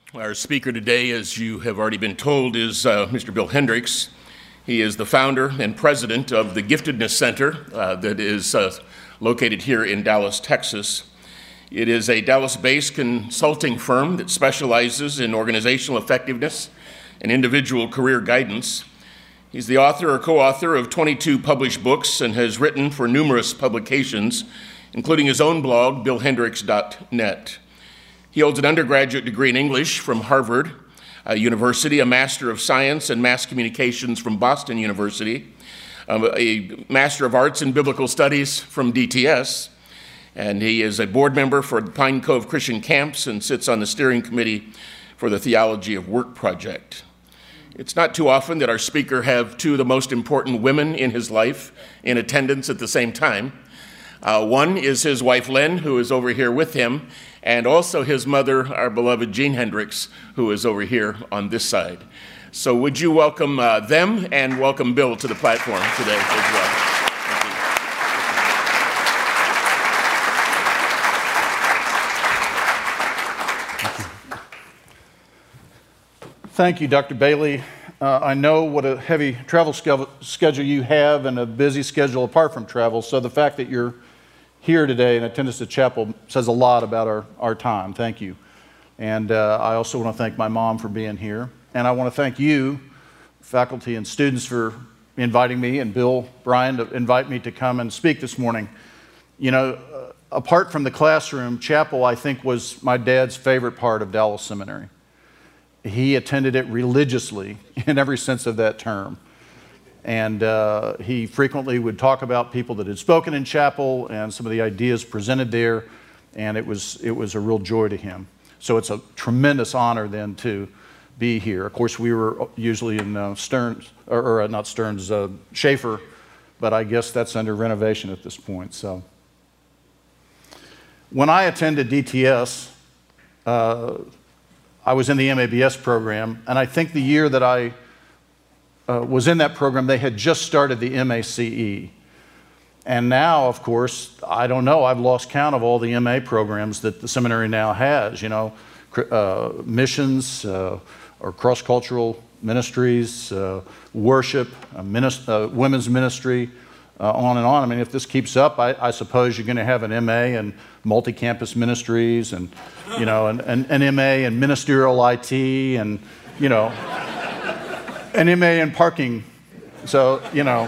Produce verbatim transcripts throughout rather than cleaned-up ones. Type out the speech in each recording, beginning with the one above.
Our speaker today, as you have already been told, is uh, Mister Bill Hendricks. He is the founder and president of the Giftedness Center uh, that is uh, located here in Dallas, Texas. It is a Dallas-based consulting firm that specializes in organizational effectiveness and individual career guidance. He's the author or co-author of twenty-two published books and has written for numerous publications, including his own blog, bill hendricks dot net. He holds an undergraduate degree in English from Harvard uh, University, a Master of Science and Mass Communications from Boston University, uh, a Master of Arts in Biblical Studies from D T S, and he is a board member for the Pine Cove Christian Camps and sits on the steering committee for the Theology of Work Project. It's not too often that our speaker have two of the most important women in his life in attendance at the same time. Uh, one is his wife, Lynn, who is over here with him, and also his mother, our beloved Jean Hendricks, who is over here on this side. So would you welcome uh, them and welcome Bill to the platform today as well. Thank you, Doctor Bailey. Uh, I know what a heavy travel schedule you have and a busy schedule apart from travel, so the fact that you're here today in attendance at chapel says a lot about our, our time. Thank you. And uh, I also want to thank my mom for being here. And I want to thank you, faculty and students, for inviting me, and Bill Bryan to invite me to come and speak this morning. You know, uh, apart from the classroom, chapel, I think, was my dad's favorite part of Dallas Seminary. He attended it religiously in every sense of that term. And uh, he frequently would talk about people that had spoken in chapel and some of the ideas presented there, and it was, it was a real joy to him. So it's a tremendous honor then to be here. Of course, we were usually in uh, Stearns, or, or uh, not Stearns, uh, Schaefer, but I guess that's under renovation at this point. So when I attended D T S, uh, I was in the M A B S program, and I think the year that I Uh, was in that program, they had just started the M A C E. And now, of course, I don't know, I've lost count of all the M A programs that the seminary now has, you know, uh, missions uh, or cross-cultural ministries, uh, worship, uh, minist- uh, women's ministry, uh, on and on. I mean, if this keeps up, I, I suppose you're going to have an M A in multi-campus ministries and, you know, an, an, an M A in ministerial I T and, you know, an M A in parking. So, you know.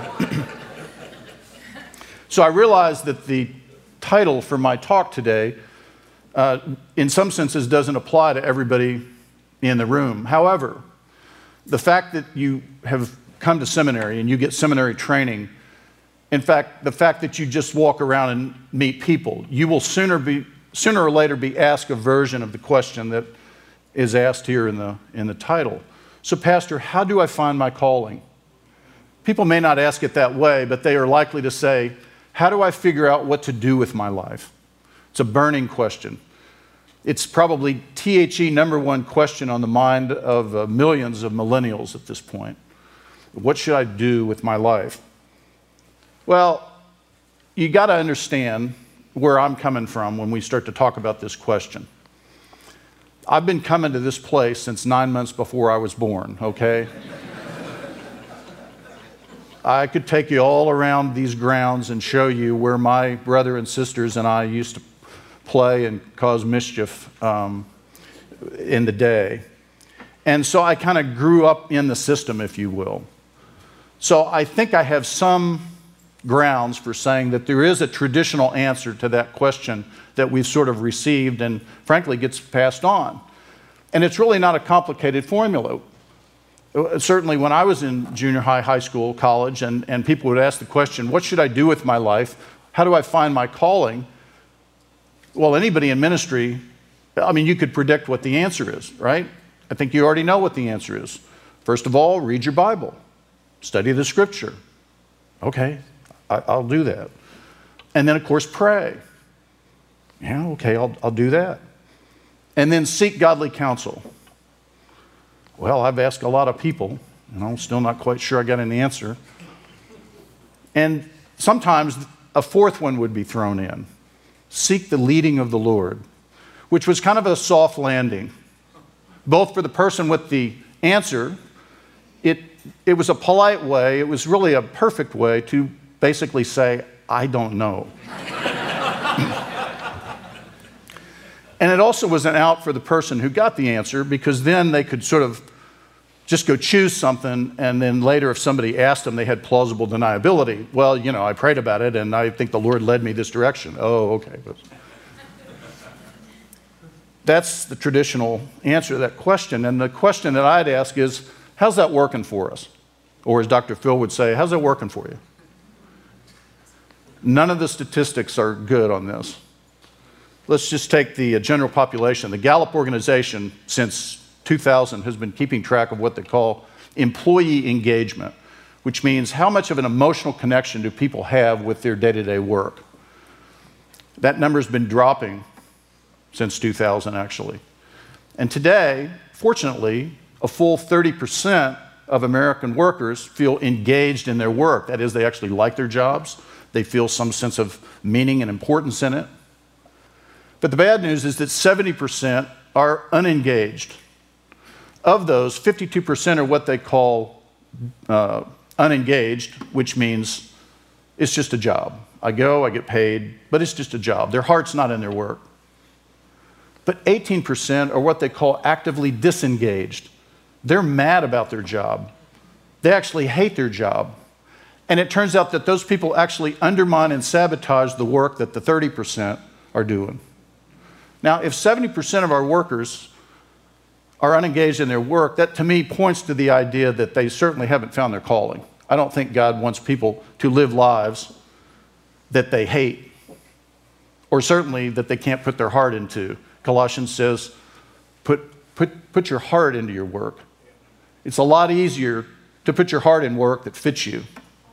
So I realized that the title for my talk today, uh, in some senses, doesn't apply to everybody in the room. However, the fact that you have come to seminary and you get seminary training, in fact, the fact that you just walk around and meet people, you will sooner be sooner or later be asked a version of the question that is asked here in the in the title. So, Pastor, how do I find my calling? People may not ask it that way, but they are likely to say, how do I figure out what to do with my life? It's a burning question. It's probably T H E number one question on the mind of uh, millions of millennials at this point. What should I do with my life? Well, you got to understand where I'm coming from when we start to talk about this question. I've been coming to this place since nine months before I was born, okay? I could take you all around these grounds and show you where my brother and sisters and I used to play and cause mischief um, in the day. And so I kind of grew up in the system, if you will. So I think I have some grounds for saying that there is a traditional answer to that question that we've sort of received and frankly gets passed on. And it's really not a complicated formula. Certainly when I was in junior high, high school, college, and, and people would ask the question, what should I do with my life? How do I find my calling? Well, anybody in ministry, I mean, you could predict what the answer is, right? I think you already know what the answer is. First of all, read your Bible. Study the Scripture. Okay, I, I'll do that. And then, of course, pray. Yeah, okay, I'll, I'll do that. And then seek godly counsel. Well, I've asked a lot of people, and I'm still not quite sure I got an answer. And sometimes a fourth one would be thrown in. Seek the leading of the Lord, which was kind of a soft landing. both for the person with the answer. It, it was a polite way, it was really a perfect way to basically say, I don't know. And it also was an out for the person who got the answer, because then they could sort of just go choose something, and then later if somebody asked them, they had plausible deniability. Well, you know, I prayed about it, and I think the Lord led me this direction. Oh, okay. That's the traditional answer to that question. And the question that I'd ask is, how's that working for us? Or as Doctor Phil would say, how's that working for you? None of the statistics are good on this. Let's just take the general population. The Gallup organization, since two thousand, has been keeping track of what they call employee engagement, which means how much of an emotional connection do people have with their day-to-day work. That number's been dropping since two thousand, actually. And today, fortunately, a full thirty percent of American workers feel engaged in their work. That is, they actually like their jobs. They feel some sense of meaning and importance in it. But the bad news is that seventy percent are unengaged. Of those, fifty-two percent are what they call uh, unengaged, which means it's just a job. I go, I get paid, but it's just a job. Their heart's not in their work. But eighteen percent are what they call actively disengaged. They're mad about their job. They actually hate their job. And it turns out that those people actually undermine and sabotage the work that the thirty percent are doing. Now, if seventy percent of our workers are unengaged in their work, that to me points to the idea that they certainly haven't found their calling. I don't think God wants people to live lives that they hate, or certainly that they can't put their heart into. Colossians says, put, put, put your heart into your work. It's a lot easier to put your heart in work that fits you.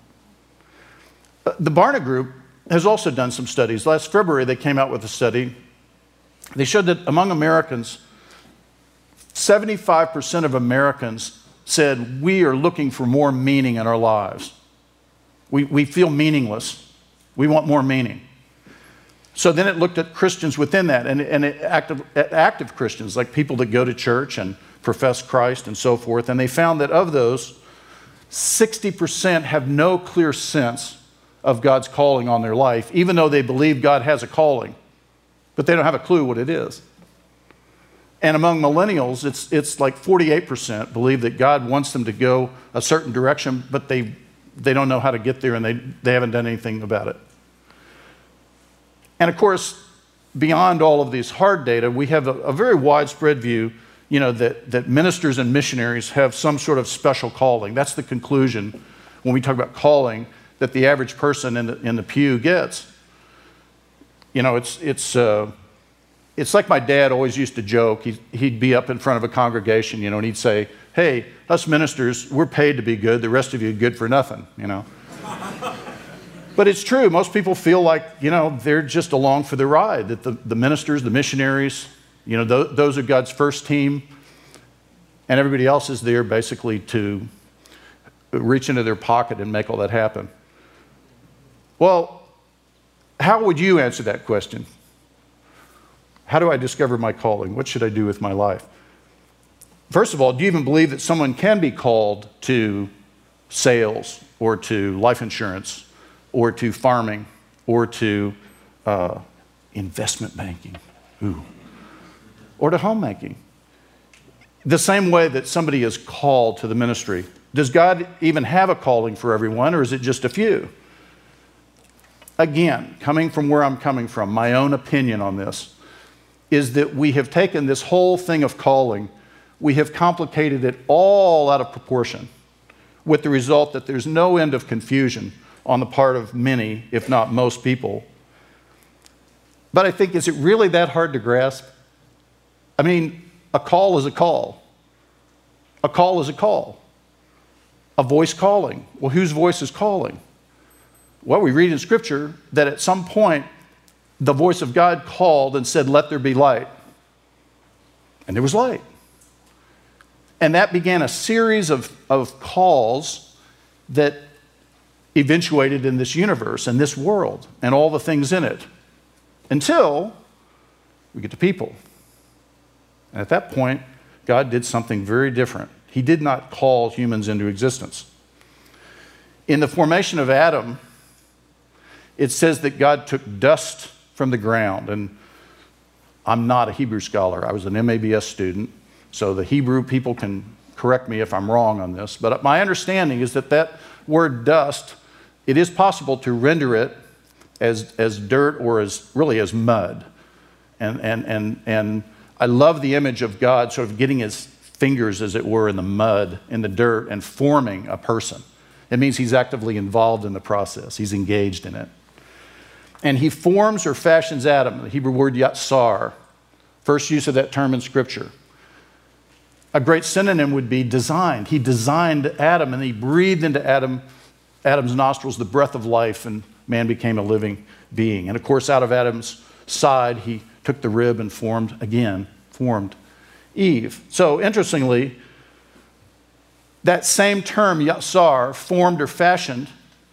The Barna Group has also done some studies. Last February, they came out with a study. They showed that among Americans, seventy-five percent of Americans said, we are looking for more meaning in our lives. We, we feel meaningless. We want more meaning. So then it looked at Christians within that, and, and it active, active Christians, like people that go to church and profess Christ and so forth, and they found that of those, sixty percent have no clear sense of God's calling on their life, even though they believe God has a calling, but they don't have a clue what it is. And among millennials, it's, it's like forty-eight percent believe that God wants them to go a certain direction, but they, they don't know how to get there, and they, they haven't done anything about it. And of course, beyond all of these hard data, we have a, a very widespread view, you know, that, that ministers and missionaries have some sort of special calling. That's the conclusion when we talk about calling that the average person in the, in the pew gets. You know, it's, it's, uh, it's like my dad always used to joke. He'd, he'd be up in front of a congregation, you know, and he'd say, hey, us ministers, we're paid to be good. The rest of you are good for nothing, you know. But it's true. Most people feel like, you know, they're just along for the ride, that the, the ministers, the missionaries, you know, th- those are God's first team, and everybody else is there basically to reach into their pocket and make all that happen. Well, how would you answer that question? How do I discover my calling? What should I do with my life? First of all, do you even believe that someone can be called to sales or to life insurance or to farming or to uh, investment banking? Ooh. Or to homemaking? The same way that somebody is called to the ministry. Does God even have a calling for everyone, or is it just a few? Again, coming from where I'm coming from, my own opinion on this is that we have taken this whole thing of calling, we have complicated it all out of proportion, with the result that there's no end of confusion on the part of many, if not most people. But I think, is it really that hard to grasp? I mean, a call is a call. A call is a call. A voice calling. Well, whose voice is calling? Well, we read in Scripture that at some point, the voice of God called and said, let there be light. And there was light. And that began a series of, of calls that eventuated in this universe and this world and all the things in it, until we get to people. And at that point, God did something very different. He did not call humans into existence. In the formation of Adam, it says that God took dust from the ground. And I'm not a Hebrew scholar. I was an M A B S student, so the Hebrew people can correct me if I'm wrong on this. But my understanding is that that word dust, it is possible to render it as, as dirt or as really as mud. And, and, and, and I love the image of God sort of getting his fingers, as it were, in the mud, in the dirt, and forming a person. It means he's actively involved in the process. He's engaged in it. And he forms or fashions Adam, the Hebrew word yatsar, first use of that term in Scripture. A great synonym would be designed. He designed Adam, and he breathed into Adam, Adam's nostrils the breath of life, and man became a living being. And of course, out of Adam's side, he took the rib and formed, again, formed Eve. So interestingly, that same term, yatsar, formed or fashioned,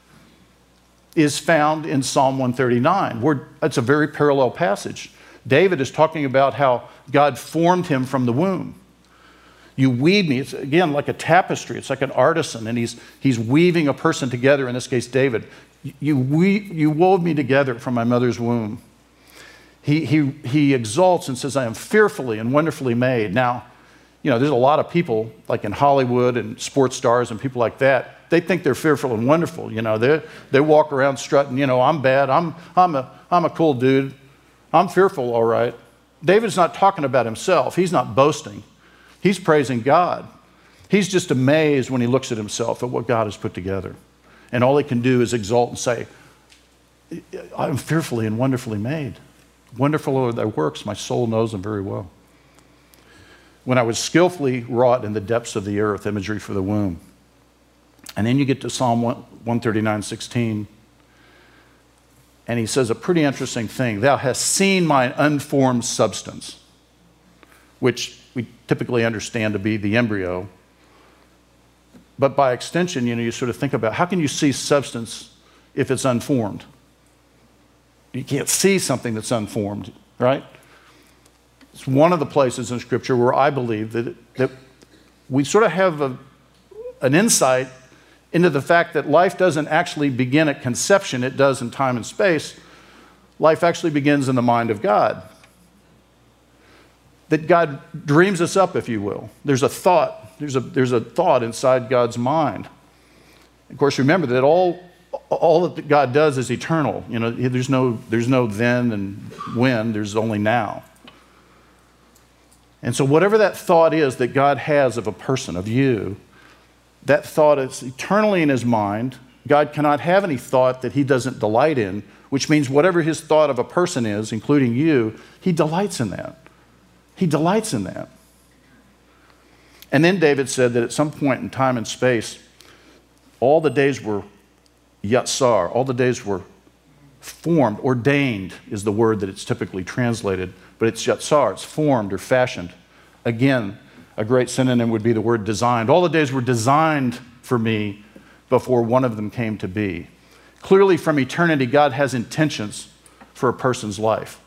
is found in Psalm one thirty-nine. Where it's a very parallel passage. David is talking about how God formed him from the womb. You weave me. It's, again, like a tapestry. It's like an artisan, and he's, he's weaving a person together, in this case, David. You, we, you wove me together from my mother's womb. He, he, he exalts and says, I am fearfully and wonderfully made. Now, you know, there's a lot of people, like in Hollywood and sports stars and people like that, they think they're fearful and wonderful. You know, they they walk around strutting, you know, I'm bad, I'm, I'm, a, I'm a cool dude, I'm fearful, all right. David's not talking about himself. He's not boasting. He's praising God. He's just amazed when he looks at himself at what God has put together. And all he can do is exalt and say, I'm fearfully and wonderfully made. Wonderful are thy works, my soul knows them very well. When I was skillfully wrought in the depths of the earth, imagery for the womb. And then you get to Psalm one thirty-nine, sixteen, and he says a pretty interesting thing. Thou hast seen my unformed substance, which we typically understand to be the embryo. But by extension, you know, you sort of think about, how can you see substance if it's unformed? You can't see something that's unformed, right? It's one of the places in Scripture where I believe that, that we sort of have a, an insight into the fact that life doesn't actually begin at conception, it does in time and space. Life actually begins in the mind of God. That God dreams us up, if you will. There's a thought, there's a, there's a thought inside God's mind. Of course, remember that all, all that God does is eternal. You know, there's no, there's no then and when, there's only now. And so whatever that thought is that God has of a person, of you, that thought is eternally in his mind. God cannot have any thought that he doesn't delight in, which means whatever his thought of a person is, including you, he delights in that. He delights in that. And then David said that at some point in time and space, all the days were yatsar, all the days were formed, ordained is the word that it's typically translated, but it's yatsar, it's formed or fashioned. Again, a great synonym would be the word designed. All the days were designed for me before one of them came to be. Clearly, from eternity, God has intentions for a person's life.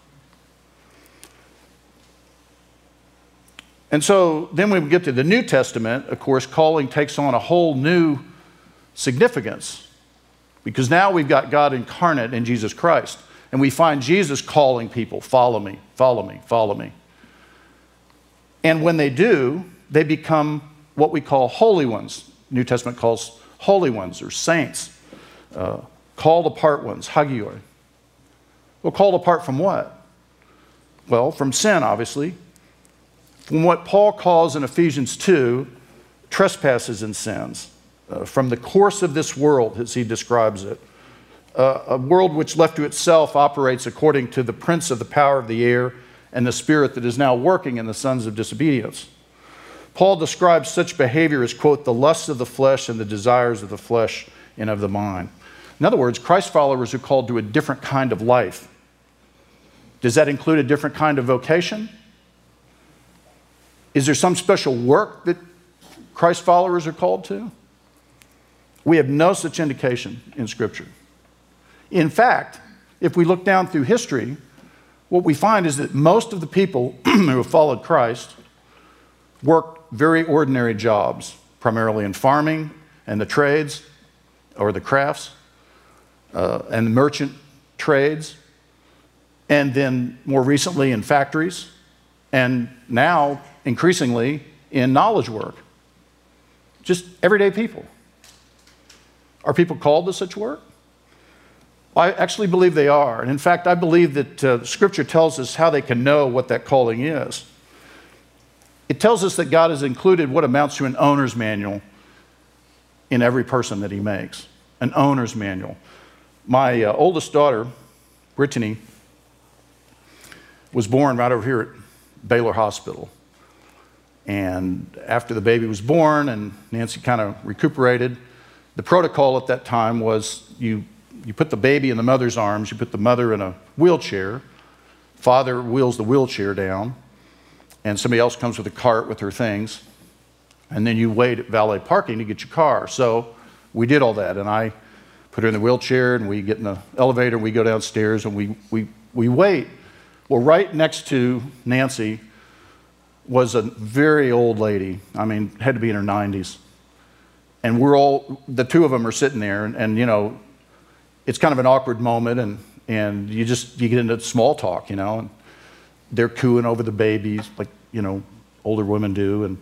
And so then when we get to the New Testament, of course, calling takes on a whole new significance, because now we've got God incarnate in Jesus Christ, and we find Jesus calling people, follow me, follow me, follow me. And when they do, they become what we call holy ones. New Testament calls holy ones or saints, uh, called apart ones, hagioi. Well, called apart from what? Well, from sin, obviously. From what Paul calls in Ephesians two, trespasses and sins. Uh, from the course of this world, as he describes it. Uh, a world which left to itself operates according to the prince of the power of the air and the spirit that is now working in the sons of disobedience. Paul describes such behavior as, quote, the lusts of the flesh and the desires of the flesh and of the mind. In other words, Christ followers are called to a different kind of life. Does that include a different kind of vocation? Is there some special work that Christ followers are called to? We have no such indication in Scripture. In fact, if we look down through history, what we find is that most of the people who have followed Christ worked very ordinary jobs, primarily in farming and the trades, or the crafts, uh, and the merchant trades, and then more recently in factories, and now increasingly in knowledge work. Just everyday people. Are people called to such work? Well, I actually believe they are. And in fact, I believe that uh, Scripture tells us how they can know what that calling is. It tells us that God has included what amounts to an owner's manual in every person that he makes. An owner's manual. My uh, oldest daughter, Brittany, was born right over here at Baylor Hospital. And after the baby was born and Nancy kind of recuperated, the protocol at that time was you, you put the baby in the mother's arms, you put the mother in a wheelchair, father wheels the wheelchair down, and somebody else comes with a cart with her things, and then you wait at valet parking to get your car. So we did all that, and I put her in the wheelchair, and we get in the elevator, and we go downstairs, and we, we, we wait. Well, right next to Nancy was a very old lady. I mean, had to be in her nineties. And we're all, the two of them are sitting there, and, and you know, it's kind of an awkward moment, and, and you just, you get into small talk, you know, and they're cooing over the babies like, you know, older women do, and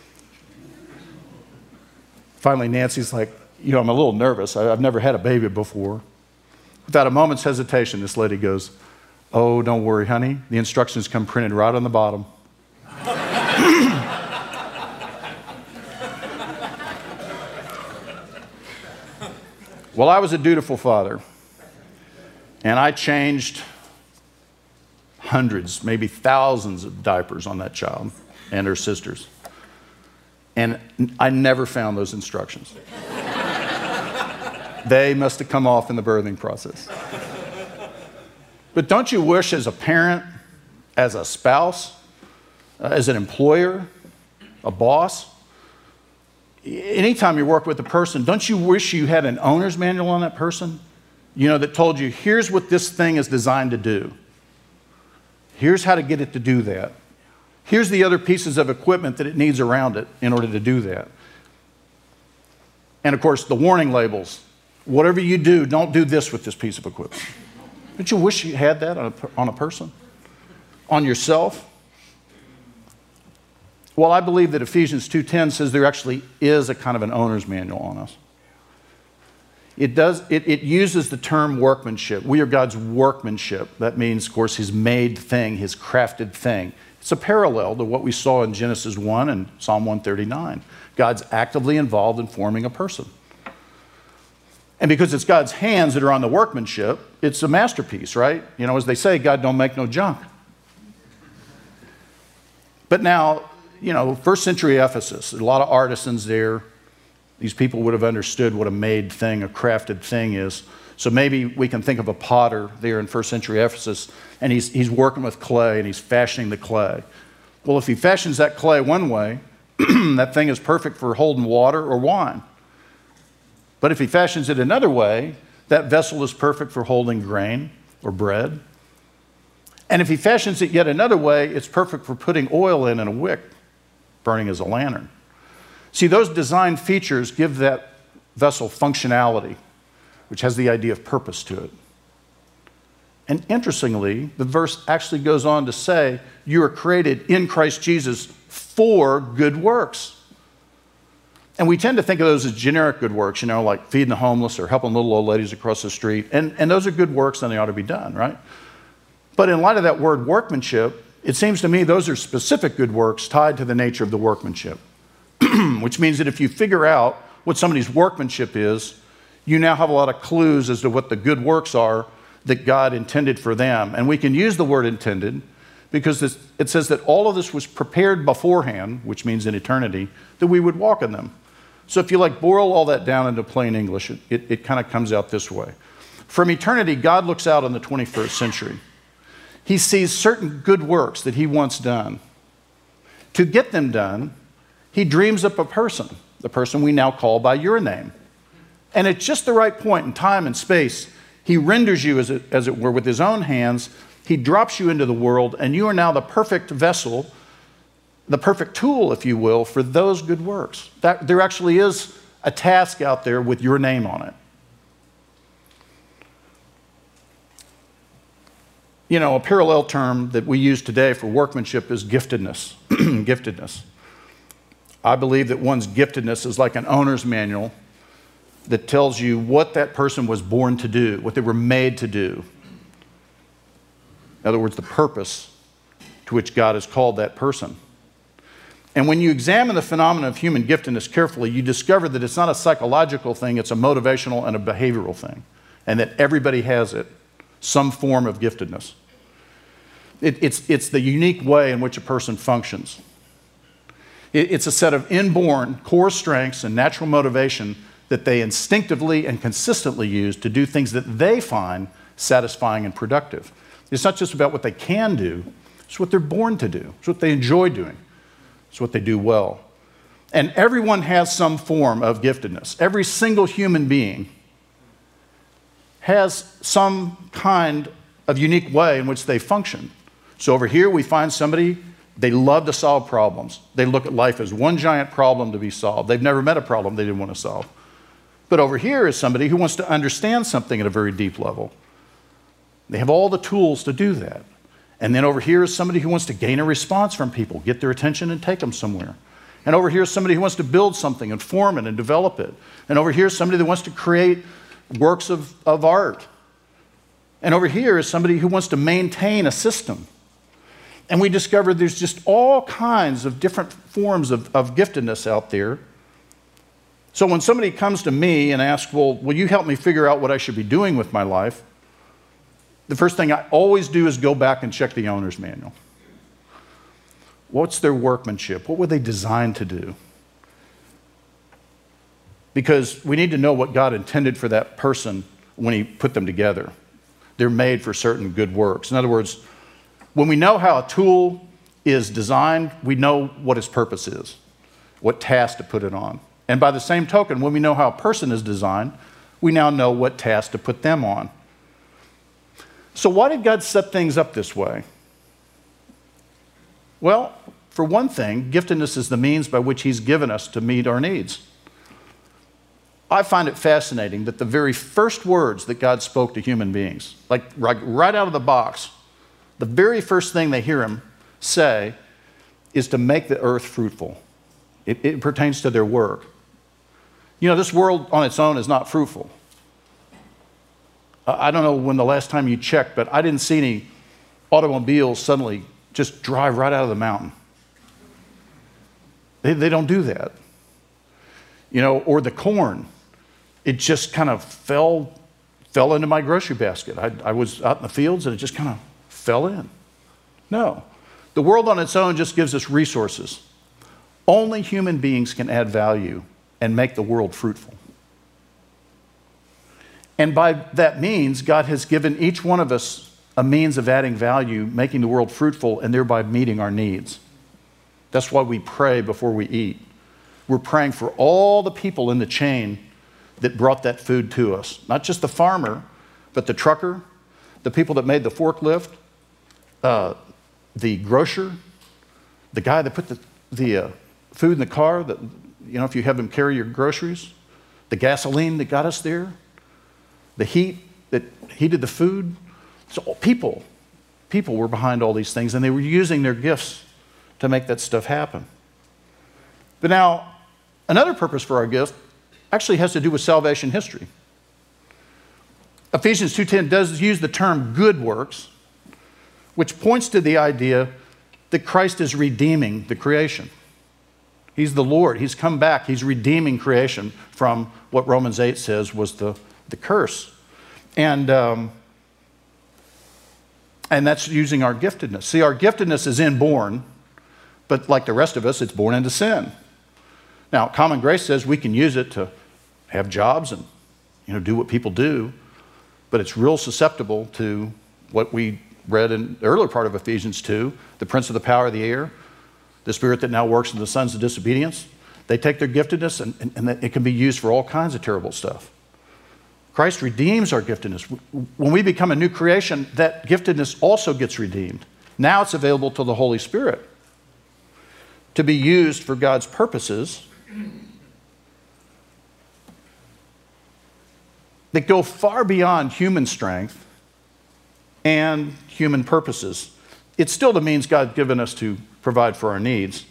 finally Nancy's like, you know, I'm a little nervous. I, I've never had a baby before. Without a moment's hesitation, this lady goes, "Oh, don't worry, honey. The instructions come printed right on the bottom." Well, I was a dutiful father, and I changed hundreds, maybe thousands of diapers on that child and her sisters. And I never found those instructions. They must have come off in the birthing process. But don't you wish, as a parent, as a spouse, uh, as an employer, a boss, anytime you work with a person, don't you wish you had an owner's manual on that person? You know, that told you, here's what this thing is designed to do. Here's how to get it to do that. Here's the other pieces of equipment that it needs around it in order to do that. And of course, the warning labels. Whatever you do, don't do this with this piece of equipment. Don't you wish you had that on a, on a person? On yourself? Well, I believe that Ephesians two ten says there actually is a kind of an owner's manual on us. It does. It, it uses the term workmanship. We are God's workmanship. That means, of course, his made thing, his crafted thing. It's a parallel to what we saw in Genesis one and Psalm one thirty-nine. God's actively involved in forming a person. And because it's God's hands that are on the workmanship, it's a masterpiece, right? You know, as they say, God don't make no junk. But now, you know, first century Ephesus, a lot of artisans there. These people would have understood what a made thing, a crafted thing is. So maybe we can think of a potter there in first century Ephesus, and he's, he's working with clay, and he's fashioning the clay. Well, if he fashions that clay one way, that thing is perfect for holding water or wine. But if he fashions it another way, that vessel is perfect for holding grain or bread. And if he fashions it yet another way, it's perfect for putting oil in and a wick, burning as a lantern. See, those design features give that vessel functionality, which has the idea of purpose to it. And interestingly, the verse actually goes on to say, you are created in Christ Jesus for good works. And we tend to think of those as generic good works, you know, like feeding the homeless or helping little old ladies across the street. And, and those are good works, and they ought to be done, right? But in light of that word workmanship, it seems to me those are specific good works tied to the nature of the workmanship. Which means that if you figure out what somebody's workmanship is, you now have a lot of clues as to what the good works are that God intended for them. And we can use the word intended because this, it says that all of this was prepared beforehand, which means in eternity, that we would walk in them. So if you like boil all that down into plain English, it, it, it kind of comes out this way. From eternity, God looks out on the twenty-first century. He sees certain good works that he wants done. To get them done, he dreams up a person, the person we now call by your name. And at just the right point in time and space, he renders you, as it, as it were, with his own hands. He drops you into the world, and you are now the perfect vessel the perfect tool, if you will, for those good works. That, there actually is a task out there with your name on it. You know, a parallel term that we use today for workmanship is giftedness. Giftedness. I believe that one's giftedness is like an owner's manual that tells you what that person was born to do, what they were made to do. In other words, the purpose to which God has called that person. And when you examine the phenomenon of human giftedness carefully, you discover that it's not a psychological thing, it's a motivational and a behavioral thing, and that everybody has it, some form of giftedness. It, it's, it's the unique way in which a person functions. It, it's a set of inborn core strengths and natural motivation that they instinctively and consistently use to do things that they find satisfying and productive. It's not just about what they can do, it's what they're born to do, it's what they enjoy doing. It's what they do well. And everyone has some form of giftedness. Every single human being has some kind of unique way in which they function. So over here we find somebody, they love to solve problems. They look at life as one giant problem to be solved. They've never met a problem they didn't want to solve. But over here is somebody who wants to understand something at a very deep level. They have all the tools to do that. And then over here is somebody who wants to gain a response from people, get their attention and take them somewhere. And over here is somebody who wants to build something and form it and develop it. And over here is somebody that wants to create works of, of art. And over here is somebody who wants to maintain a system. And we discover there's just all kinds of different forms of, of giftedness out there. So when somebody comes to me and asks, well, will you help me figure out what I should be doing with my life? The first thing I always do is go back and check the owner's manual. What's their workmanship? What were they designed to do? Because we need to know what God intended for that person when he put them together. They're made for certain good works. In other words, when we know how a tool is designed, we know what its purpose is, what task to put it on. And by the same token, when we know how a person is designed, we now know what task to put them on. So why did God set things up this way? Well, for one thing, giftedness is the means by which he's given us to meet our needs. I find it fascinating that the very first words that God spoke to human beings, like right, right out of the box, the very first thing they hear him say is to make the earth fruitful. It, it pertains to their work. You know, this world on its own is not fruitful. I don't know when the last time you checked, but I didn't see any automobiles suddenly just drive right out of the mountain. They, they don't do that. You know, or the corn, it just kind of fell, fell into my grocery basket. I, I was out in the fields and it just kind of fell in. No. The world on its own just gives us resources. Only human beings can add value and make the world fruitful. And by that means, God has given each one of us a means of adding value, making the world fruitful, and thereby meeting our needs. That's why we pray before we eat. We're praying for all the people in the chain that brought that food to us. Not just the farmer, but the trucker, the people that made the forklift, uh, the grocer, the guy that put the, the uh, food in the car, that, you know, if you have them carry your groceries, the gasoline that got us there, the heat that heated the food. So people, people were behind all these things, and they were using their gifts to make that stuff happen. But now, another purpose for our gift actually has to do with salvation history. Ephesians two ten does use the term good works, which points to the idea that Christ is redeeming the creation. He's the Lord. He's come back. He's redeeming creation from what Romans eight says was the the curse. And, um, and that's using our giftedness. See, our giftedness is inborn, but like the rest of us, it's born into sin. Now, common grace says we can use it to have jobs and, you know, do what people do, but it's real susceptible to what we read in the earlier part of Ephesians two, the prince of the power of the air, the spirit that now works in the sons of disobedience. They take their giftedness and, and, and it can be used for all kinds of terrible stuff. Christ redeems our giftedness. When we become a new creation, that giftedness also gets redeemed. Now it's available to the Holy Spirit. to be used for God's purposes that go far beyond human strength and human purposes. It's still the means God's given us to provide for our needs,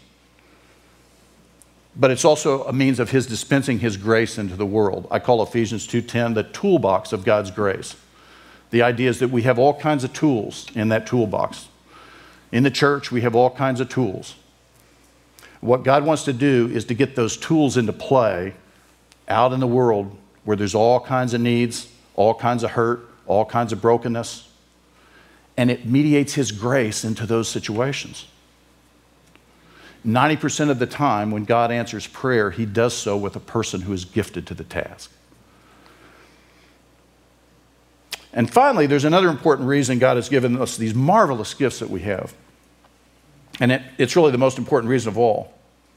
but it's also a means of his dispensing his grace into the world. I call Ephesians two ten the toolbox of God's grace. The idea is that we have all kinds of tools in that toolbox. In the church, we have all kinds of tools. What God wants to do is to get those tools into play out in the world where there's all kinds of needs, all kinds of hurt, all kinds of brokenness, and it mediates his grace into those situations. ninety percent of the time when God answers prayer, he does so with a person who is gifted to the task. And finally, there's another important reason God has given us these marvelous gifts that we have. And it, it's really the most important reason of all.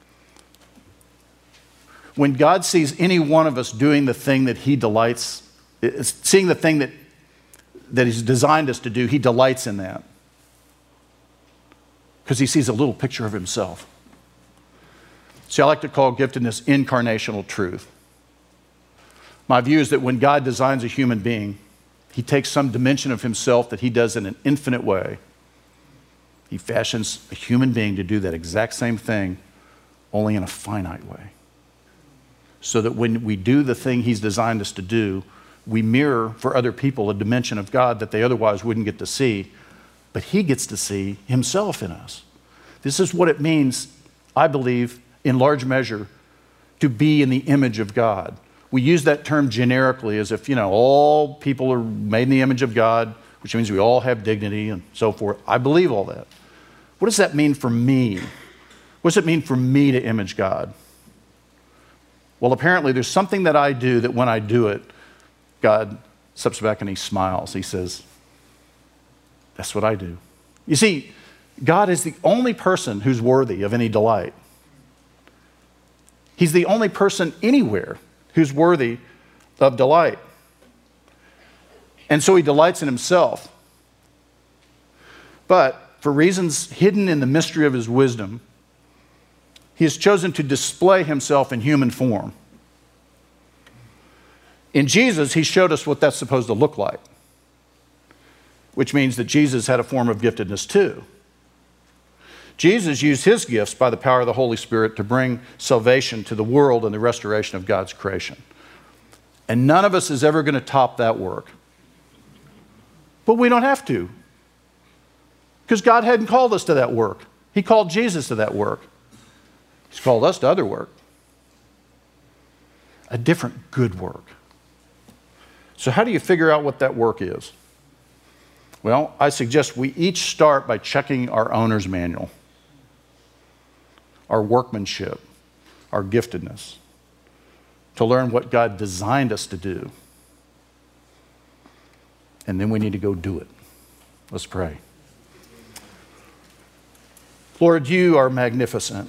When God sees any one of us doing the thing that he delights, seeing the thing that, that he's designed us to do, he delights in that. Because he sees a little picture of himself. See, I like to call giftedness incarnational truth. My view is that when God designs a human being, he takes some dimension of himself that he does in an infinite way. He fashions a human being to do that exact same thing, only in a finite way. So that when we do the thing he's designed us to do, we mirror for other people a dimension of God that they otherwise wouldn't get to see, but he gets to see himself in us. This is what it means, I believe, in large measure, to be in the image of God. We use that term generically as if, you know, all people are made in the image of God, which means we all have dignity and so forth. I believe all that. What does that mean for me? What does it mean for me to image God? Well, apparently there's something that I do that when I do it, God steps back and he smiles. He says, that's what I do. You see, God is the only person who's worthy of any delight. He's the only person anywhere who's worthy of delight. And so he delights in himself. But for reasons hidden in the mystery of his wisdom, he has chosen to display himself in human form. In Jesus, he showed us what that's supposed to look like, which means that Jesus had a form of giftedness too. Jesus used his gifts by the power of the Holy Spirit to bring salvation to the world and the restoration of God's creation. And none of us is ever going to top that work. But we don't have to, because God hadn't called us to that work. He called Jesus to that work. He's called us to other work. A different good work. So how do you figure out what that work is? Well, I suggest we each start by checking our owner's manual, our workmanship, our giftedness, to learn what God designed us to do. And then we need to go do it. Let's pray. Lord, you are magnificent.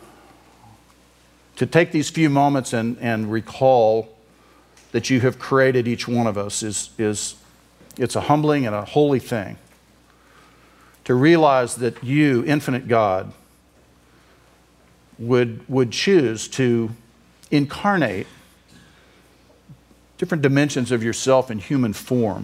To take these few moments and, and recall that you have created each one of us is, is it's a humbling and a holy thing. To realize that you, infinite God, would, would choose to incarnate different dimensions of yourself in human form.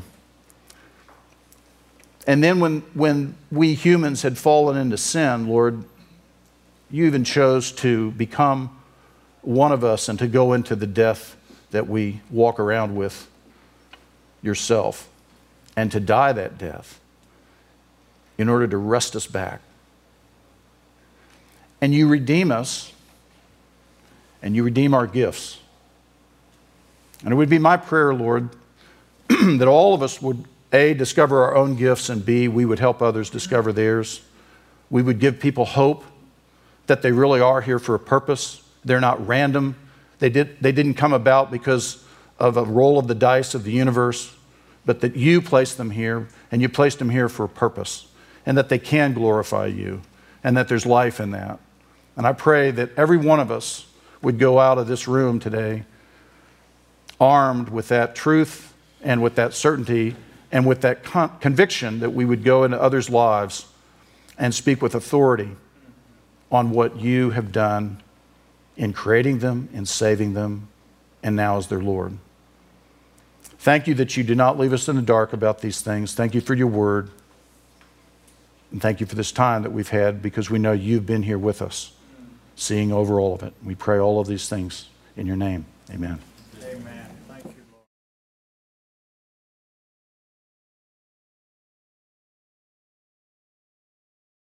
And then when, when we humans had fallen into sin, Lord, you even chose to become one of us and to go into the death that we walk around with yourself, and to die that death in order to wrest us back. And you redeem us, and you redeem our gifts. And it would be my prayer, Lord, that all of us would, A, discover our own gifts, and B, we would help others discover theirs. We would give people hope that they really are here for a purpose. They're not random. They, did, they didn't come about because of a roll of the dice of the universe, but that you placed them here, and you placed them here for a purpose, and that they can glorify you, and that there's life in that. And I pray that every one of us would go out of this room today armed with that truth and with that certainty and with that con- conviction that we would go into others' lives and speak with authority on what you have done in creating them, in saving them, and now as their Lord. Thank you that you do not leave us in the dark about these things. Thank you for your word. And thank you for this time that we've had, because we know you've been here with us, seeing over all of it. We pray all of these things in your name. Amen.